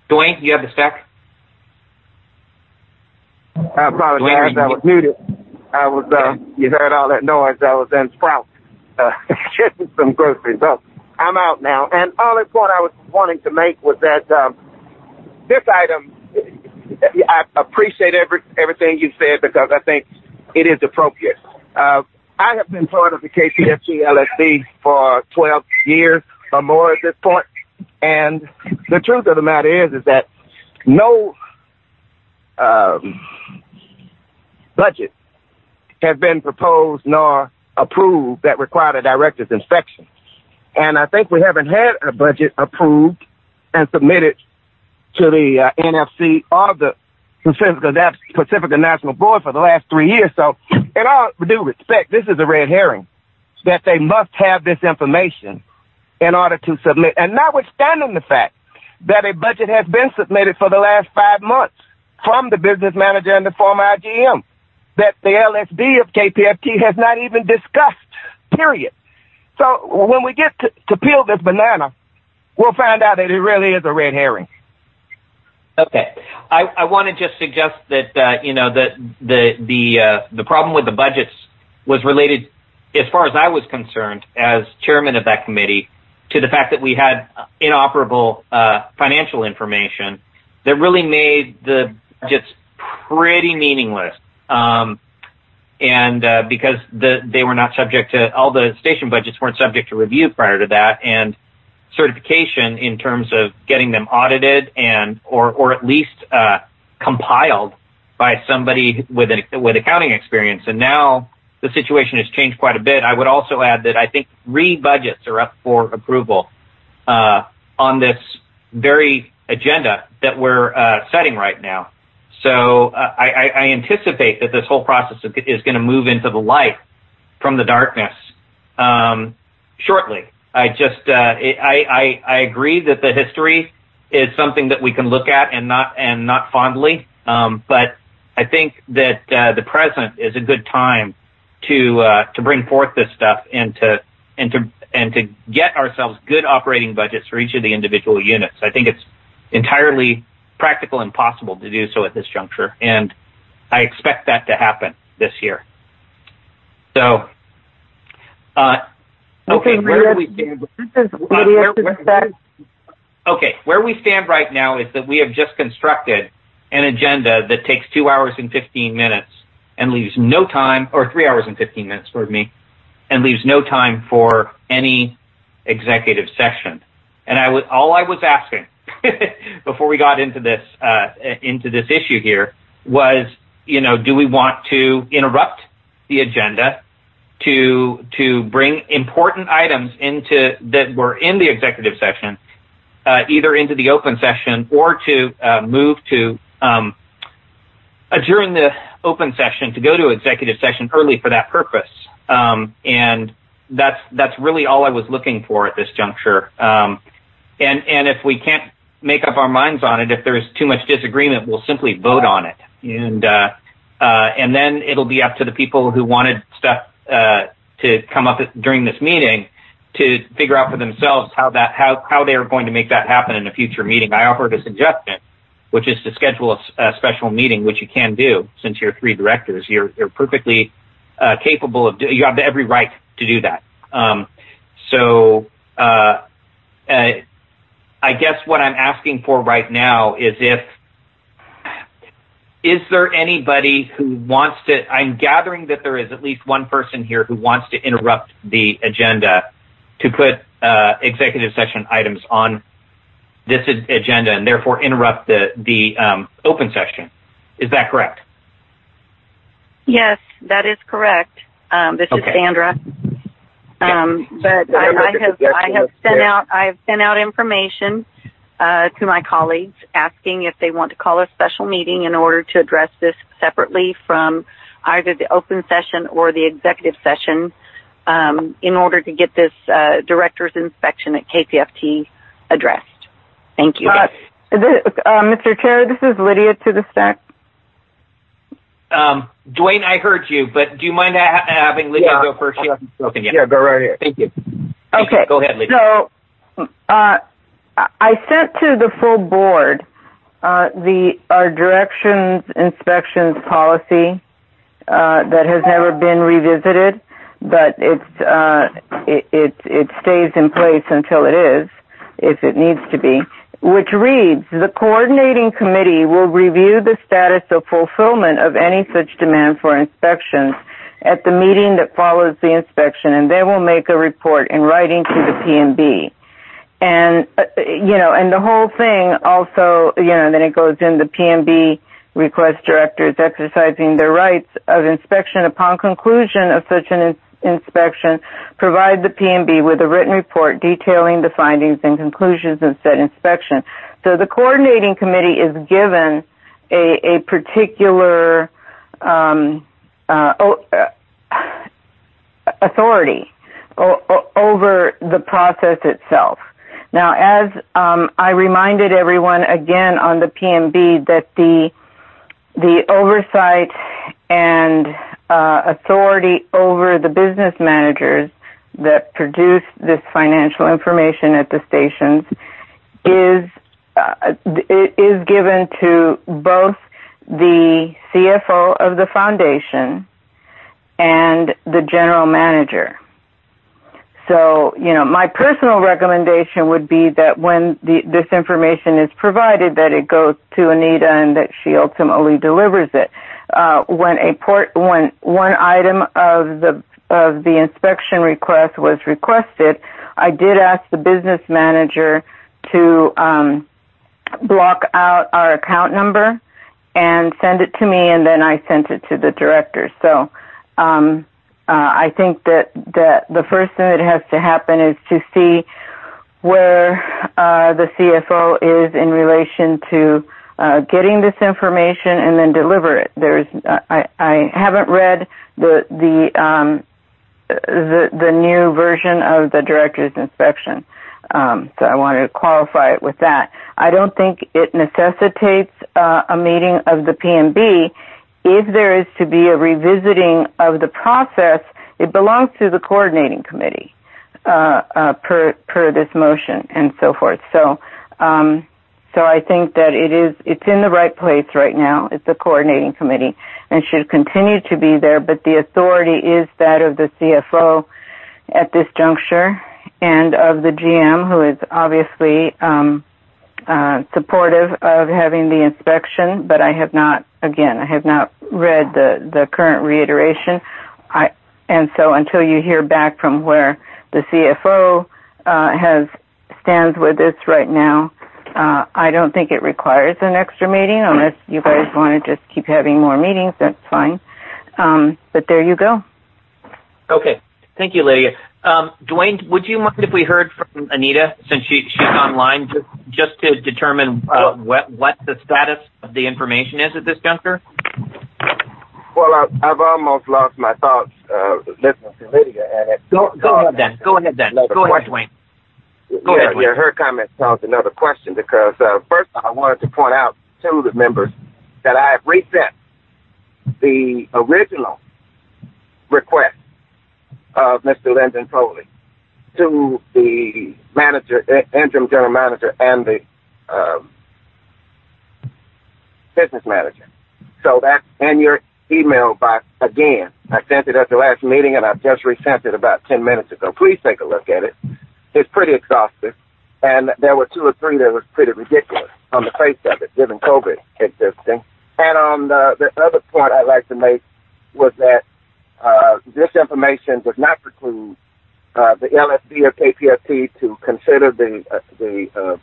Dwayne, you have the stack? I apologize. Dwayne, I was muted. I was, you heard all that noise. I was in Sprouts, getting some groceries. So I'm out now. And only point I was wanting to make was that, this item, I appreciate everything you said because I think it is appropriate. I have been part of the KPFT LSD for 12 years or more at this point. And the truth of the matter is that no budget has been proposed nor approved that required a director's inspection. And I think we haven't had a budget approved and submitted to the NFC or the Pacific National Board for the last 3 years. So in all due respect, this is a red herring that they must have this information in order to submit. And notwithstanding the fact that a budget has been submitted for the last 5 months from the business manager and the former IGM, that the LSD of KPFT has not even discussed, period. So when we get to peel this banana, we'll find out that it really is a red herring. Okay. I want to just suggest that, the problem with the budgets was related, as far as I was concerned, as chairman of that committee, to the fact that we had inoperable financial information that really made the budgets pretty meaningless. Because they were not subject to, all the station budgets weren't subject to review prior to that, and certification in terms of getting them audited or at least compiled by somebody with accounting experience. And now the situation has changed quite a bit. I would also add that I think 3 budgets are up for approval on this very agenda that we're setting right now. So I anticipate that this whole process is going to move into the light from the darkness shortly. I agree that the history is something that we can look at and not fondly, but I think that the present is a good time to bring forth this stuff and to get ourselves good operating budgets for each of the individual units. I think it's entirely practical and possible to do so at this juncture, and I expect that to happen this year. So, okay, where do we stand? Where we stand right now is that we have just constructed an agenda that takes 2 hours and 15 minutes and leaves no time, or 3 hours and 15 minutes, and leaves no time for any executive session. And all I was asking before we got into this issue here was, do we want to interrupt the agenda to bring important items that were in the executive session, either into the open session or to move to adjourn the open session to go to executive session early for that purpose. And that's really all I was looking for at this juncture. And if we can't make up our minds on it, if there's too much disagreement, we'll simply vote on it. And then it'll be up to the people who wanted stuff to come up during this meeting to figure out for themselves how they are going to make that happen in a future meeting. I offered a suggestion, which is to schedule a special meeting, which you can do since you're 3 directors. You're perfectly capable of. You have every right to do that. I guess what I'm asking for right now is there anybody who wants to, I'm gathering that there is at least one person here who wants to interrupt the agenda to put executive session items on this agenda and therefore interrupt the open session. Is that correct? Yes, that is correct. This is Sandra. But I have sent out information to my colleagues asking if they want to call a special meeting in order to address this separately from either the open session or the executive session in order to get this director's inspection at KPFT addressed. Thank you. Mr. Chair, this is Lydia to the stack. Dwayne, I heard you, but do you mind having Lydia go first? She hasn't spoken yet. Yeah, go right ahead. Thank you. Okay. Go ahead, Lydia. So, I sent to the full board our directions inspections policy that has never been revisited, but it stays in place until it is, if it needs to be, which reads, the coordinating committee will review the status of fulfillment of any such demand for inspections at the meeting that follows the inspection, and they will make a report in writing to the PMB. And, and the whole thing also, then it goes in the PMB request directors exercising their rights of inspection upon conclusion of such an inspection, provide the PMB with a written report detailing the findings and conclusions of said inspection. So the coordinating committee is given a particular authority over the process itself. Now, as I reminded everyone again on the PMB that the oversight and authority over the business managers that produce this financial information at the stations is given to both the CFO of the foundation and the general manager. So, my personal recommendation would be that when this information is provided, that it goes to Anita and that she ultimately delivers it. When one item of the inspection request was requested, I did ask the business manager to block out our account number and send it to me, and then I sent it to the director. So, I think that the first thing that has to happen is to see where the CFO is in relation to getting this information and then deliver it. I haven't read the new version of the director's inspection, so I wanted to qualify it with that. I don't think it necessitates a meeting of the PMB. If there is to be a revisiting of the process, it belongs to the coordinating committee, per this motion and so forth. So I think that it's in the right place right now. It's the coordinating committee and should continue to be there, but the authority is that of the CFO at this juncture and of the GM, who is obviously, supportive of having the inspection, but I have not read the current reiteration. And so until you hear back from where the CFO stands with this right now, I don't think it requires an extra meeting unless you guys want to just keep having more meetings. That's fine. But there you go. Okay. Thank you, Lydia. Dwayne, would you mind if we heard from Anita since she's online, just to determine what the status of the information is at this juncture? Well, I've almost lost my thoughts listening to Lydia. And Go ahead then. Go ahead, Dwayne. Go ahead, Dwayne. Yeah, her comment caused another question because first I wanted to point out to the members that I have resent the original request of Mr. Lyndon Foley to the manager, interim general manager, and the business manager. So that's in your email box again. I sent it at the last meeting, and I just resent it about 10 minutes ago. Please take a look at it. It's pretty exhaustive, and there were 2 or 3 that was pretty ridiculous on the face of it, given COVID existing. And on the other point I'd like to make was that this information does not preclude the LSD or KPFT to consider the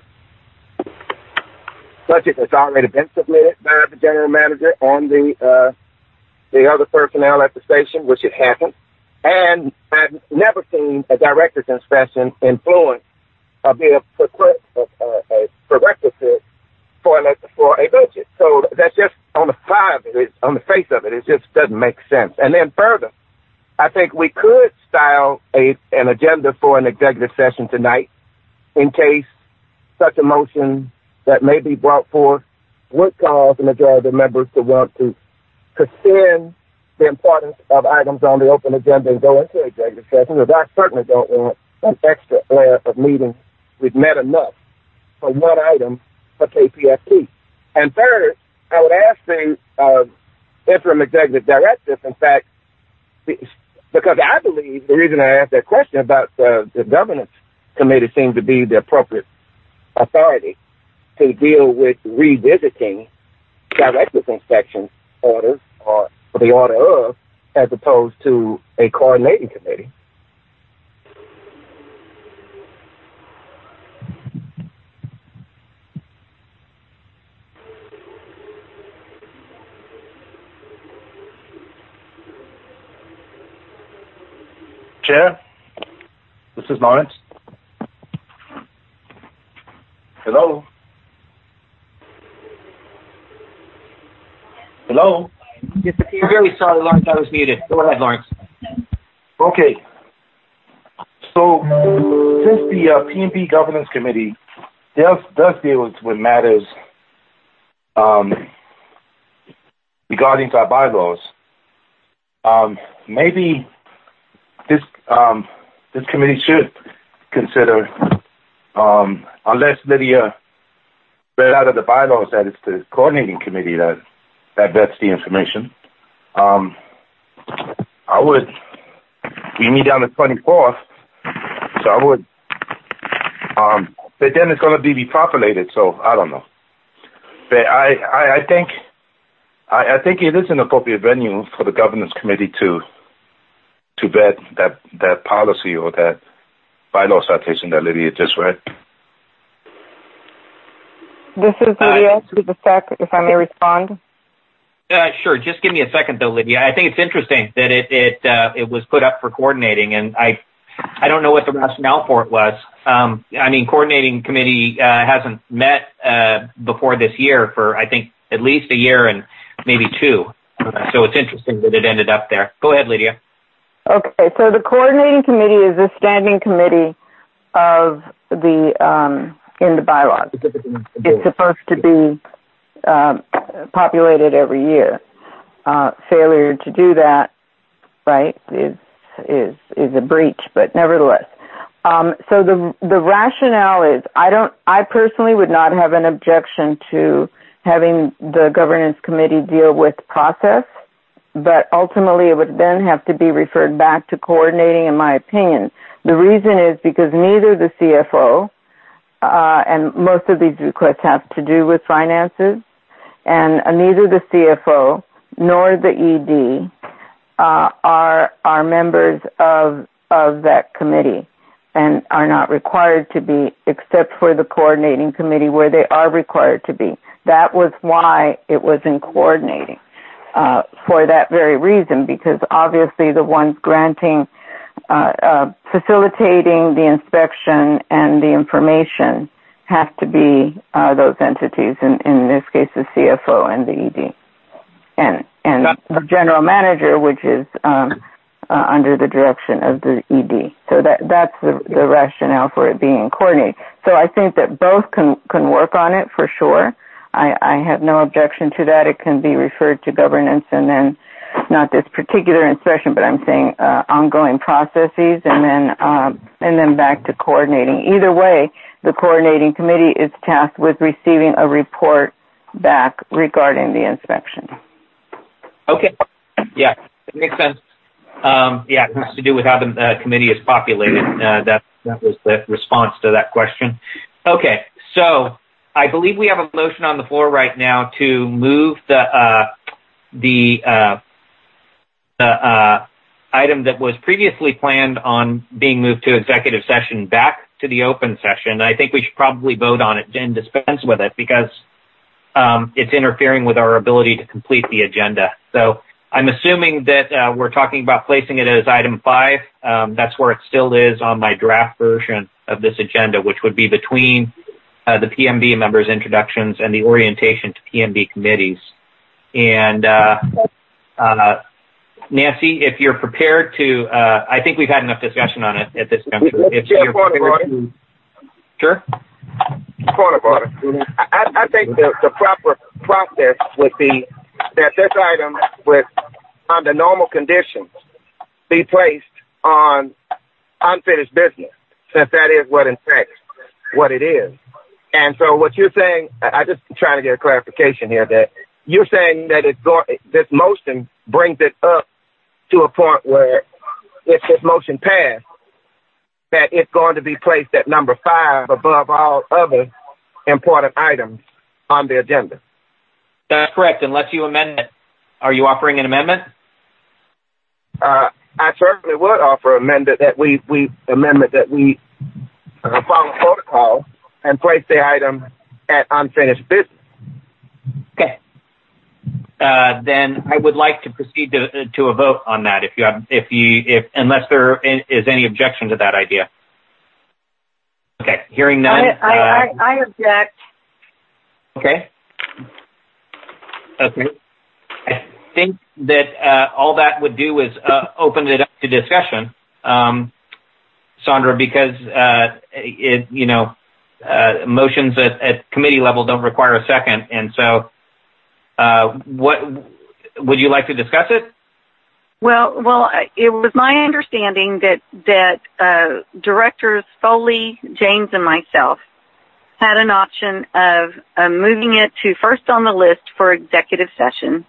budget that's already been submitted by the general manager and the other personnel at the station, which it hasn't. And I've never seen a director's inspection influence be a prerequisite for a budget. So that's just on the face of it, it just doesn't make sense. And then further, I think we could style an agenda for an executive session tonight in case such a motion that may be brought forth would cause the majority of members to want to suspend the importance of items on the open agenda and go into executive session, because I certainly don't want an extra layer of meetings. We've met enough for one item for KPFT. And third, I would ask the interim executive director, in fact, because I believe the reason I asked that question about the governance committee seemed to be the appropriate authority to deal with revisiting director's inspection orders or the order of, as opposed to a coordinating committee. Chair, this is Lawrence. Hello? Hello? I'm very sorry, Lawrence. I was muted. Go ahead, Lawrence. Okay. So, since the PNB Governance Committee does deal with matters regarding to our bylaws, maybe this committee should consider, unless Lydia read out of the bylaws that it's the coordinating committee that vets the information. We meet on the 24th, so I would, but then it's going to be repopulated, so I don't know. But I think it is an appropriate venue for the governance committee to vet that policy or that bylaw citation that Lydia just read. This is Lydia, if I may respond. Sure. Just give me a second, though, Lydia. I think it's interesting that it was put up for coordinating, and I don't know what the rationale for it was. Coordinating committee hasn't met before this year for, I think, at least a year and maybe two. So it's interesting that it ended up there. Go ahead, Lydia. Okay, so the coordinating committee is a standing committee of the in the bylaws. It's supposed to be populated every year. Failure to do that, right, is a breach, but nevertheless. So the rationale is, I personally would not have an objection to having the governance committee deal with process, but ultimately it would then have to be referred back to coordinating, in my opinion. The reason is because neither the CFO, and most of these requests have to do with finances, and neither the CFO nor the ED are members of that committee and are not required to be, except for the coordinating committee where they are required to be. That was why it was in coordinating, for that very reason, because obviously the ones granting, facilitating the inspection and the information have to be those entities, in this case the CFO and the ED, and the general manager, which is under the direction of the ED. So that's the rationale for it being coordinated. So I think that both can work on it for sure. I have no objection to that. It can be referred to governance and then not this particular inspection, but I'm saying ongoing processes and then back to coordinating. Either way, the coordinating committee is tasked with receiving a report back regarding the inspection. Okay. Yeah, that makes sense. It has to do with how the committee is populated. That was the response to that question. Okay, so I believe we have a motion on the floor right now to move the item that was previously planned on being moved to executive session back to the open session. I think we should probably vote on it and dispense with it because it's interfering with our ability to complete the agenda. So I'm assuming that we're talking about placing it as item 5. That's where it still is on my draft version of this agenda, which would be between the PMB members' introductions and the orientation to PMB committees. And Nancy, if you're prepared to, I think we've had enough discussion on it at this juncture. If you're prepared to, sure. Point of order. I think the proper process would be that this item would, under normal conditions, be placed on unfinished business, since that is what, in fact, what it is. And so what you're saying, I just trying to get a clarification here, that you're saying that this motion brings it up to a point where if this motion passed, that it's going to be placed at number 5 above all other important items on the agenda. That's correct, unless you amend it. Are you offering an amendment? I certainly would offer amendment that we follow protocol and place the item at unfinished business. Okay. Then I would like to proceed to a vote on that. Unless there is any objection to that idea. Okay. Hearing none. I object. Okay. Okay. I think that all that would do is open it up to discussion, Sandra, because motions at committee level don't require a second, and so what would you like to discuss it? Well, it was my understanding that directors Foley, James, and myself had an option of moving it to first on the list for executive session.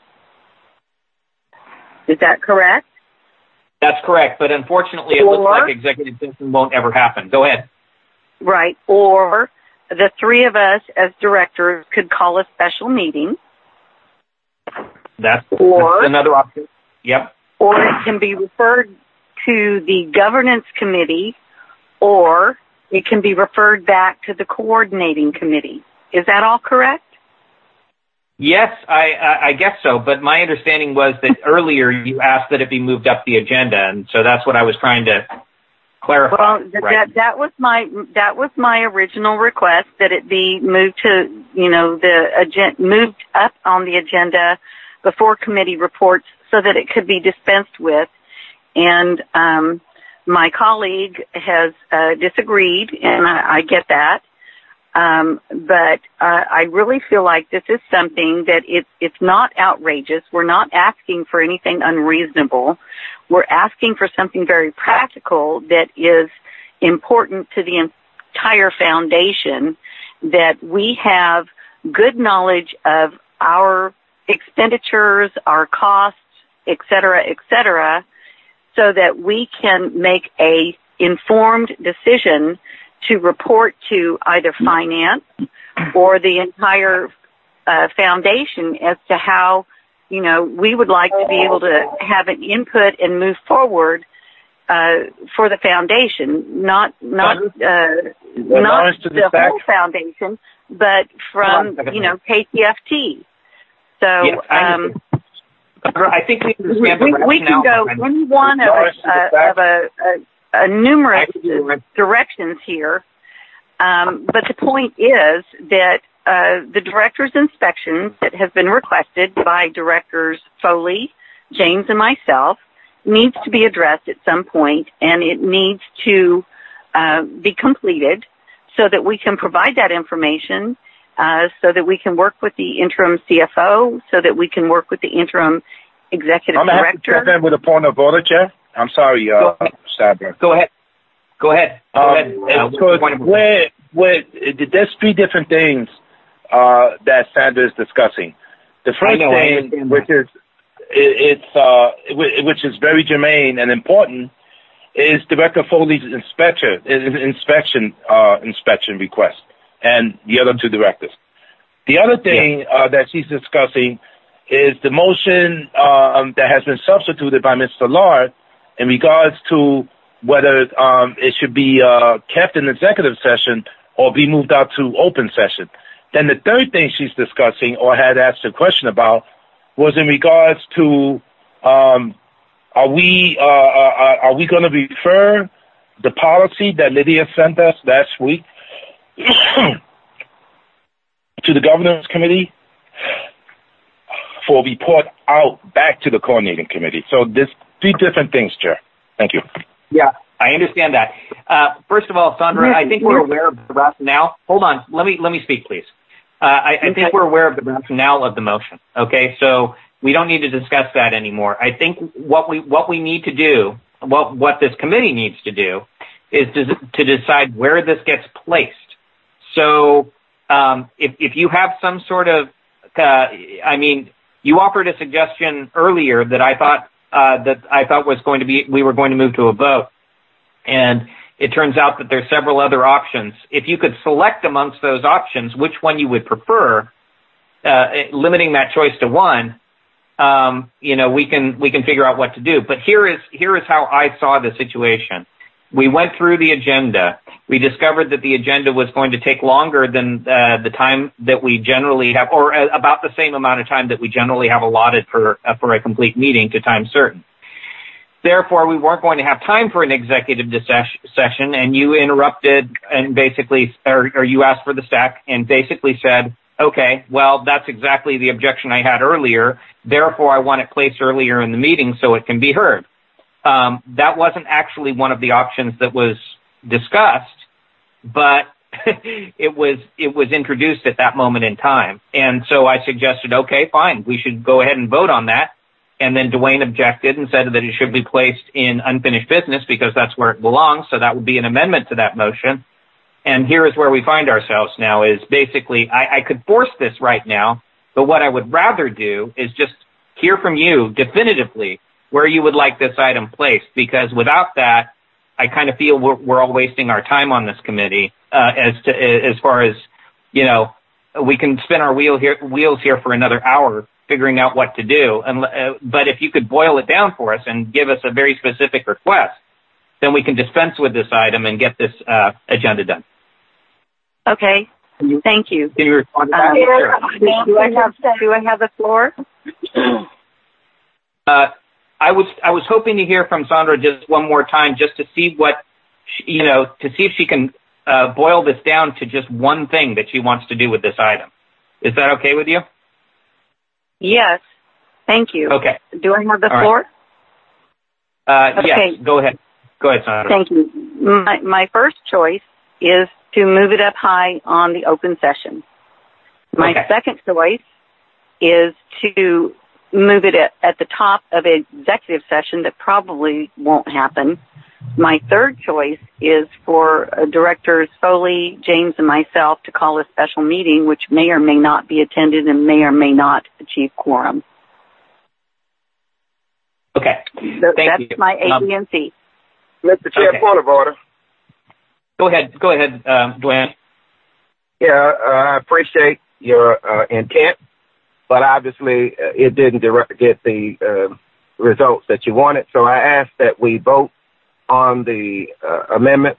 Is that correct? That's correct, but unfortunately it looks like executive session won't ever happen. Go ahead. Right, or the three of us as directors could call a special meeting. That's another option. Yep. Or it can be referred to the governance committee, or it can be referred back to the coordinating committee. Is that all correct? Yes, I guess so, but my understanding was that earlier you asked that it be moved up the agenda, and so that's what I was trying to clarify. Well, that was my original request, that it be moved to, moved up on the agenda before committee reports so that it could be dispensed with. And my colleague has disagreed, and I get that. But I really feel like this is something that it's not outrageous. We're not asking for anything unreasonable. We're asking for something very practical that is important to the entire foundation, that we have good knowledge of our expenditures, our costs, et cetera, so that we can make a informed decision to report to either finance or the entire foundation as to how, we would like to be able to have an input and move forward for the foundation, not the whole foundation, but from, KTFT. So, I think we understand we can go any one of a numerous directions here. But the point is that the director's inspections that have been requested by directors Foley, James, and myself needs to be addressed at some point, and it needs to be completed so that we can provide that information, so that we can work with the interim CFO, so that we can work with the interim executive director. I'm going to have to step in with a point of order, Chair. I'm sorry, Sandra. Go ahead. There's three different things that Sandra is discussing. The first thing, which is very germane and important, is Director Foley's inspection request, and the other two directors. The other thing that she's discussing is the motion that has been substituted by Mr. Lard in regards to whether it should be kept in executive session or be moved out to open session. Then the third thing she's discussing, or had asked a question about, was in regards to are we going to refer the policy that Lydia sent us last week to the governance committee for a report out back to the coordinating committee? So there's three different things, Chair. Thank you. Yeah, I understand that. First of all, Sandra, I think we're aware of the rationale. Hold on. Let me speak, please. I think we're aware of the rationale of the motion. Okay, so we don't need to discuss that anymore. I think what we need to do, what this committee needs to do, is to decide where this gets placed. So if you have some sort of, you offered a suggestion earlier that I thought was going to be, we were going to move to a vote. And it turns out that there's several other options. If you could select amongst those options which one you would prefer, limiting that choice to one, we can figure out what to do. But here is how I saw the situation. We went through the agenda. We discovered that the agenda was going to take longer than the time that we generally have, or about the same amount of time that we generally have allotted for a complete meeting to time certain. Therefore, we weren't going to have time for an executive session, and you interrupted and basically, or you asked for the stack and basically said, okay, well, that's exactly the objection I had earlier. Therefore, I want it placed earlier in the meeting so it can be heard. That wasn't actually one of the options that was discussed, but it was introduced at that moment in time. And so I suggested, okay, fine, we should go ahead and vote on that. And then Dwayne objected and said that it should be placed in unfinished business because that's where it belongs. So that would be an amendment to that motion. And here is where we find ourselves now is basically, I could force this right now, but what I would rather do is just hear from you definitively where you would like this item placed, because without that, I kind of feel we're all wasting our time on this committee, as far as, we can spin our wheels here for another hour figuring out what to do. But if you could boil it down for us and give us a very specific request, then we can dispense with this item and get this agenda done. Okay. Thank you. Can you respond to that? Sure. Do I have the floor? I was hoping to hear from Sandra just one more time, just to see to see if she can boil this down to just one thing that she wants to do with this item. Is that okay with you? Yes. Thank you. Okay. Do I have the floor? Okay. Yes. Go ahead. Go ahead, Sandra. Thank you. My first choice is to move it up high on the open session. My second choice is to move it at the top of an executive session that probably won't happen. My third choice is for Directors Foley, James, and myself to call a special meeting, which may or may not be attended and may or may not achieve quorum. Okay. That's my A, B, and C. Mr. Chair, point of order. Go ahead, Dwayne. Yeah, I appreciate your intent, but obviously it didn't get the results that you wanted. So I ask that we vote on the amendment.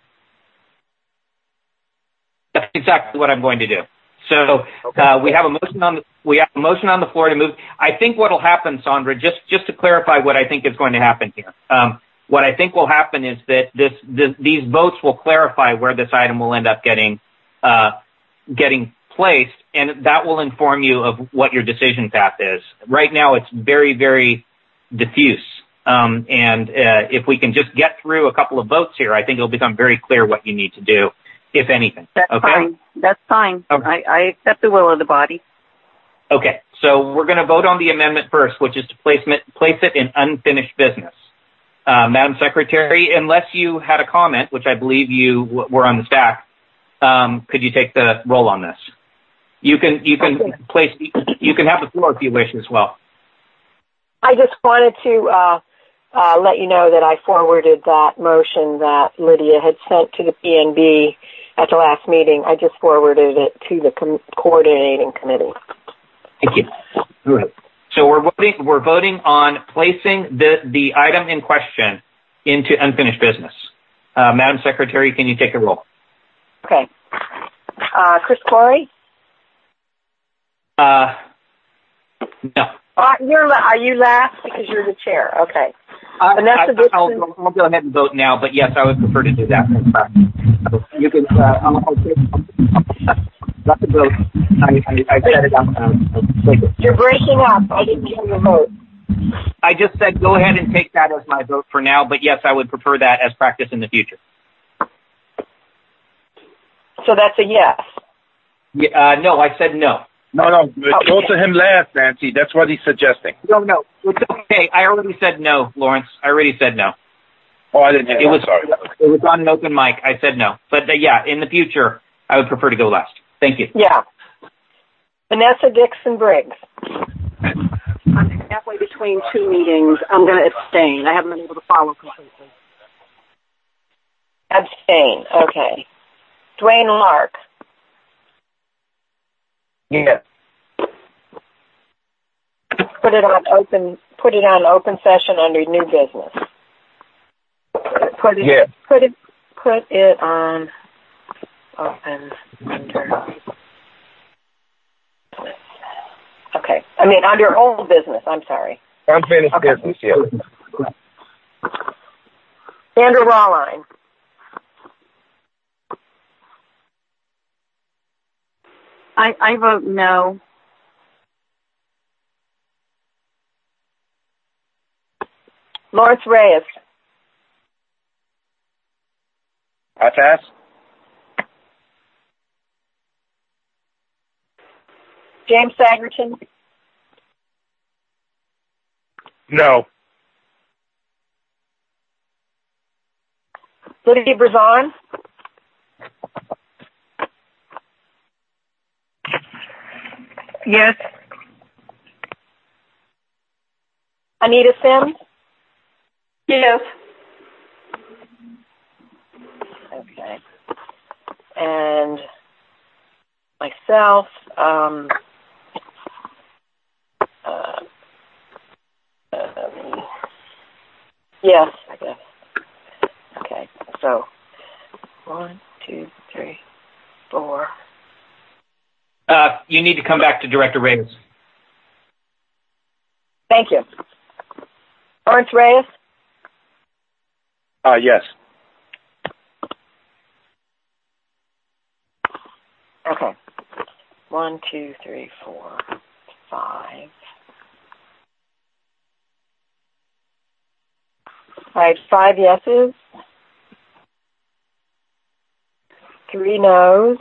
That's exactly what I'm going to do. So we have a motion on the floor to move. I think what will happen, Sandra, just to clarify what I think is going to happen here. What I think will happen is that these votes will clarify where this item will end up getting placed, and that will inform you of what your decision path is. Right now, it's very, very diffuse. And if we can just get through a couple of votes here, I think it'll become very clear what you need to do, if anything. That's fine. That's fine. Okay. I accept the will of the body. Okay. So we're going to vote on the amendment first, which is to place it in unfinished business. Madam Secretary, unless you had a comment, which I believe you were on the stack, could you take the roll on this? You can have the floor if you wish as well. I just wanted to let you know that I forwarded that motion that Lydia had sent to the PNB at the last meeting. I just forwarded it to the coordinating committee. Thank you. Go ahead. So we're voting on placing the item in question into unfinished business. Madam Secretary, can you take a roll? Okay. Chris Corey? No. Are you last because you're the chair? Okay. Vanessa Dixon. I'll go ahead and vote now, but yes, I would prefer to do that. You can. Not the vote. I set it up. You're breaking up. I didn't hear your vote. I just said go ahead and take that as my vote for now, but yes, I would prefer that as practice in the future. So that's a yes. Yeah, no, I said no. No. Go to him last, Nancy. That's what he's suggesting. No. It's okay. I already said no, Lawrence. I already said no. Oh, I didn't hear that. It was on an open mic. I said no. But yeah, in the future, I would prefer to go last. Thank you. Yeah. Vanessa Dixon Briggs. I'm halfway between two meetings. I'm going to abstain. I haven't been able to follow completely. Abstain. Okay. Dwayne Lark. Yes. Put it on open session under new business. Put it on open under. Okay. I mean under old business. I'm sorry. Unfinished business. Yes. Sandra Rawline. I vote no. Lawrence Reyes. I pass. James Sagerton. No. Lydia Brazon. Yes. Anita Sims. Yes. Okay. And myself, yes, I guess. Okay, so 1, 2, 3, 4. You need to come back to Director Reyes. Thank you. Lawrence Reyes? Yes. Okay. 1, 2, 3, 4, 5. All right, 5 yeses. 3 noes.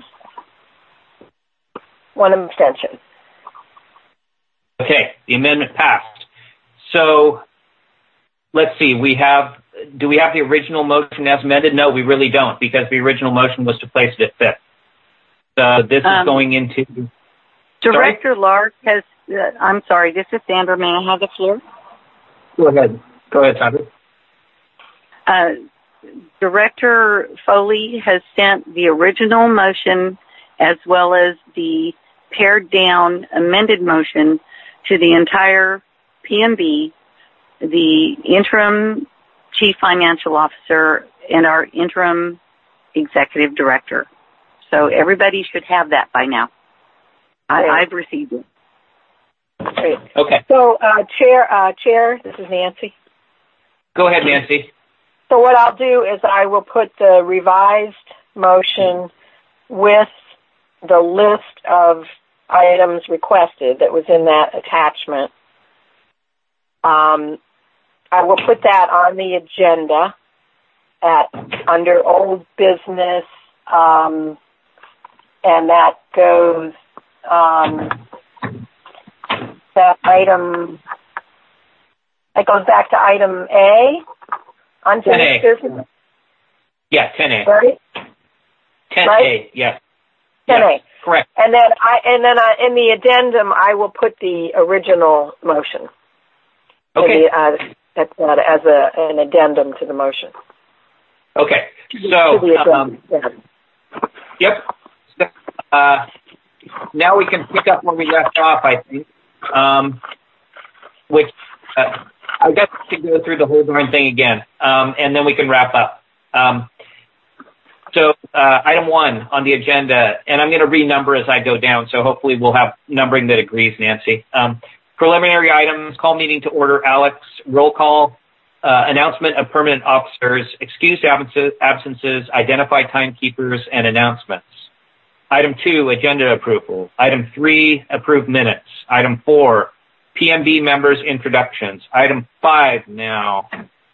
1 abstention. Okay, the amendment passed. So, let's see, do we have the original motion as amended? No, we really don't, because the original motion was to place it at 5th. So this is going into... Director Lark has... I'm sorry, this is Sandra. May I have the floor? Go ahead. Go ahead, Sandra. Director Foley has sent the original motion as well as the pared down amended motion to the entire PMB, the interim chief financial officer, and our interim executive director. So everybody should have that by now. I've received it. Great. Okay. So, Chair, this is Nancy. Go ahead, Nancy. So what I'll do is I will put the revised motion with the list of items requested that was in that attachment. I will put that on the agenda under old business, and that goes that goes back to item A, unfinished business. Yeah, 10A. Right? 10A, right? yes. 10A. Yes, correct. And then in the addendum, I will put the original motion. Okay. As an addendum to the motion. Okay. So, yep. Now we can pick up where we left off, I think, which I guess we can go through the whole darn thing again, and then we can wrap up. So item 1 on the agenda, and I'm going to renumber as I go down, so hopefully we'll have numbering that agrees, Nancy. Preliminary items, call meeting to order, Alex, roll call, announcement of permanent officers, excused absences, identified timekeepers, and announcements. Item 2, agenda approval. Item 3, approved minutes. Item 4, PMB members' introductions. Item 5 now,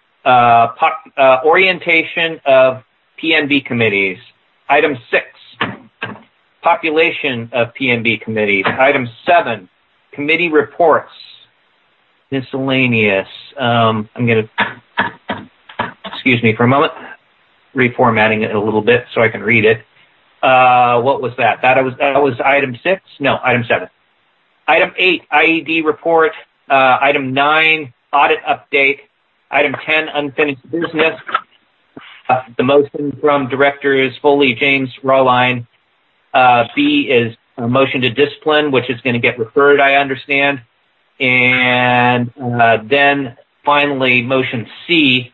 orientation of PMB committees. Item 6, population of PMB committees. Item 7, committee reports. Miscellaneous. I'm going to, excuse me for a moment, reformatting it a little bit so I can read it. What was that? That was item 6? No, item 7. Item 8, IED report. Item 9, audit update. Item 10, unfinished business. The motion from directors Foley, James, Rawline. B is a motion to discipline, which is going to get referred, I understand. And then finally, motion C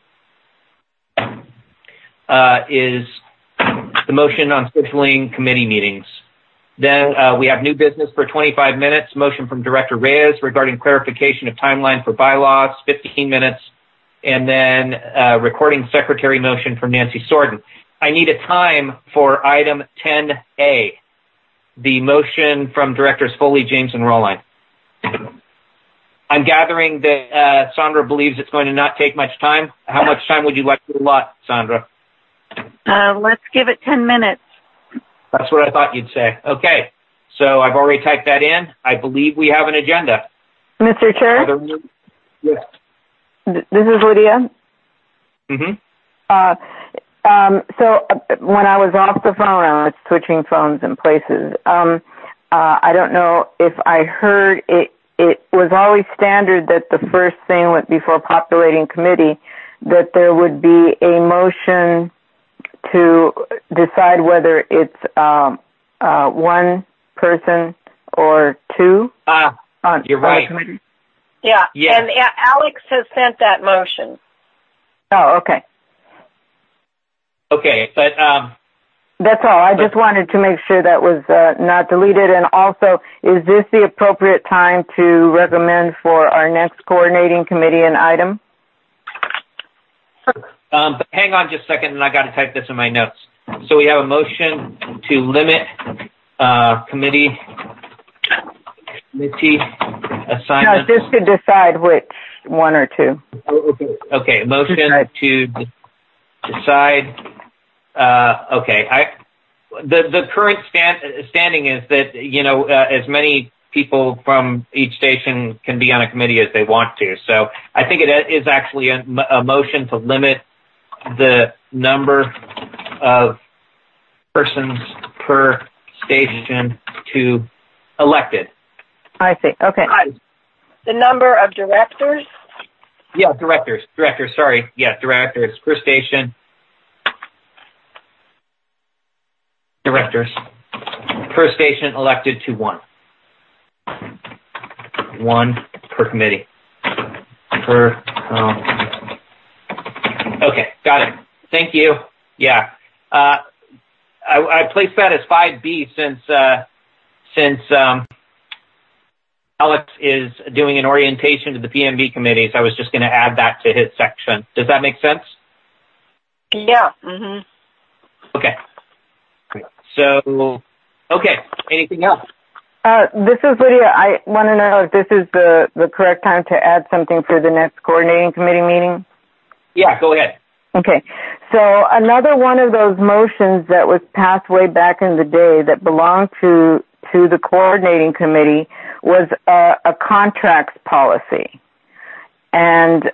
is the motion on scheduling committee meetings. Then we have new business for 25 minutes, motion from Director Reyes regarding clarification of timeline for bylaws, 15 minutes, and then recording secretary motion from Nancy Sorden. I need a time for item 10A, the motion from Directors Foley, James, and Rawline. I'm gathering that Sandra believes it's going to not take much time. How much time would you like to allot, Sandra? Let's give it 10 minutes. That's what I thought you'd say. Okay. So I've already typed that in. I believe we have an agenda. Mr. Chair? Yes. This is Lydia. Mm-hmm. So when I was off the phone, I was switching phones and places. I don't know if I heard it. It was always standard that the first thing before populating committee, that there would be a motion to decide whether it's one person or two on you're right. the committee. Yeah, yes. And Alex has sent that motion. Oh, okay. Okay, but that's all. I just wanted to make sure that was not deleted. And also, is this the appropriate time to recommend for our next coordinating committee an item? But hang on just a second, and I got to type this in my notes. So we have a motion to limit committee assignment. No, just to decide which one or two. Okay. Motion to decide. Okay. The current standing is that as many people from each station can be on a committee as they want to. So I think it is actually a motion to limit the number of persons per station to elected. I see. Okay. The number of directors? Yeah, directors. Sorry. Yeah, directors per station. Directors per station elected to one. One per committee. Okay, got it. Thank you. Yeah. I placed that as 5B since Alex is doing an orientation to the PMB committees. I was just going to add that to his section. Does that make sense? Yeah. Mm-hmm. Okay. So, okay. Anything else? This is Lydia. I want to know if this is the correct time to add something for the next coordinating committee meeting. Yeah, go ahead. Okay. So another one of those motions that was passed way back in the day that belonged to the coordinating committee was a contracts policy. And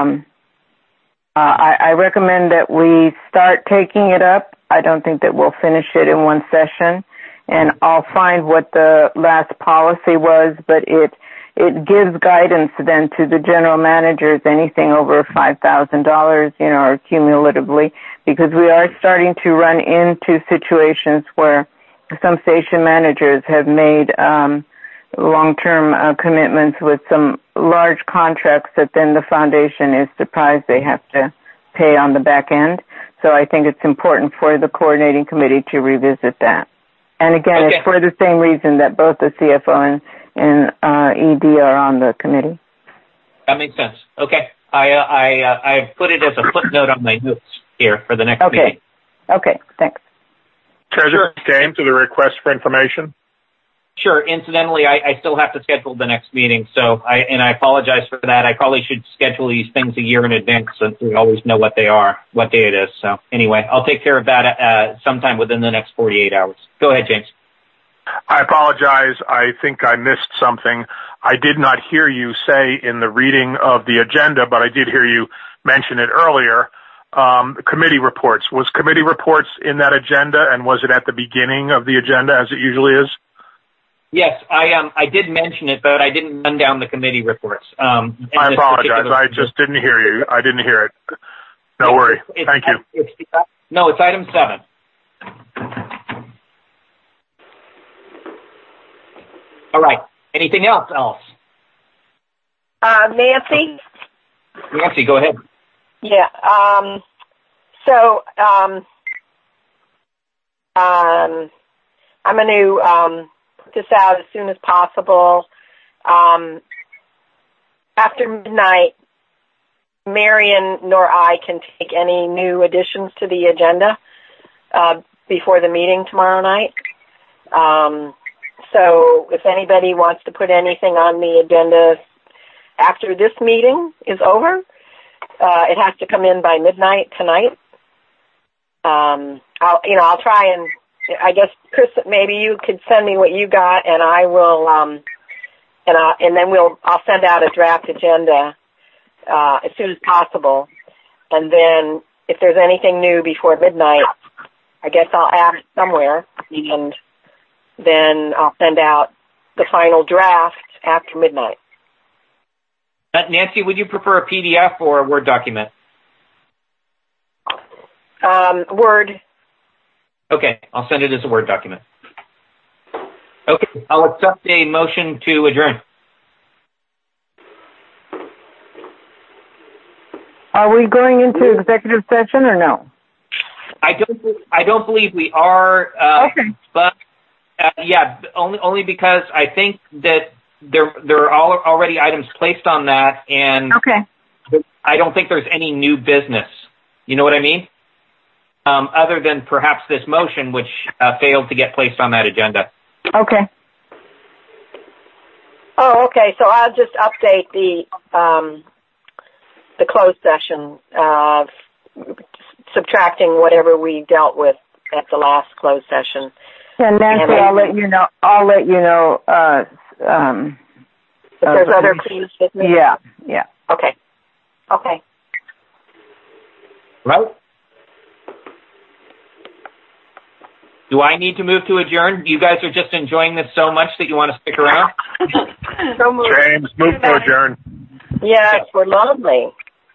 I recommend that we start taking it up. I don't think that we'll finish it in one session. And I'll find what the last policy was, but it gives guidance then to the general managers, anything over $5,000, or cumulatively, because we are starting to run into situations where some station managers have made long-term commitments with some large contracts that then the foundation is surprised they have to pay on the back end. So I think it's important for the coordinating committee to revisit that. And again, It's for the same reason that both the CFO and ED are on the committee. That makes sense. Okay. I put it as a footnote on my notes here for the next meeting. Okay, thanks. Treasurer came to the request for information. Sure. Incidentally, I still have to schedule the next meeting, so I apologize for that. I probably should schedule these things a year in advance so we always know what they are, what day it is. So anyway, I'll take care of that sometime within the next 48 hours. Go ahead, James. I apologize. I think I missed something. I did not hear you say in the reading of the agenda, but I did hear you mention it earlier. committee reports. Was committee reports in that agenda, and was it at the beginning of the agenda as it usually is? Yes, I did mention it, but I didn't run down the committee reports. I apologize. I just didn't hear you. I didn't hear it. No worry. Thank you. It's item 7. All right. Anything else? Nancy? Nancy, go ahead. Yeah. I'm going to put this out as soon as possible. After midnight, Marion nor I can take any new additions to the agenda before the meeting tomorrow night. So if anybody wants to put anything on the agenda after this meeting is over, it has to come in by midnight tonight. I'll try and, I guess, Chris, maybe you could send me what you got, and I will, and then I'll send out a draft agenda as soon as possible. And then if there's anything new before midnight, I guess I'll add it somewhere, and then I'll send out the final draft after midnight. Nancy, would you prefer a PDF or a Word document? Word. Okay, I'll send it as a Word document. Okay, I'll accept a motion to adjourn. Are we going into executive session or no? I don't believe we are. Okay. But only because I think that there are already items placed on that, and okay. I don't think there's any new business. You know what I mean? Other than perhaps this motion, which failed to get placed on that agenda. Okay. Oh, okay. So I'll just update the closed session, subtracting whatever we dealt with at the last closed session. And Nancy, I'll let you know. If there's other clues with me. Yeah. Okay. Right. Do I need to move to adjourn? You guys are just enjoying this so much that you want to stick around? James, move to adjourn. Yes, we're lovely.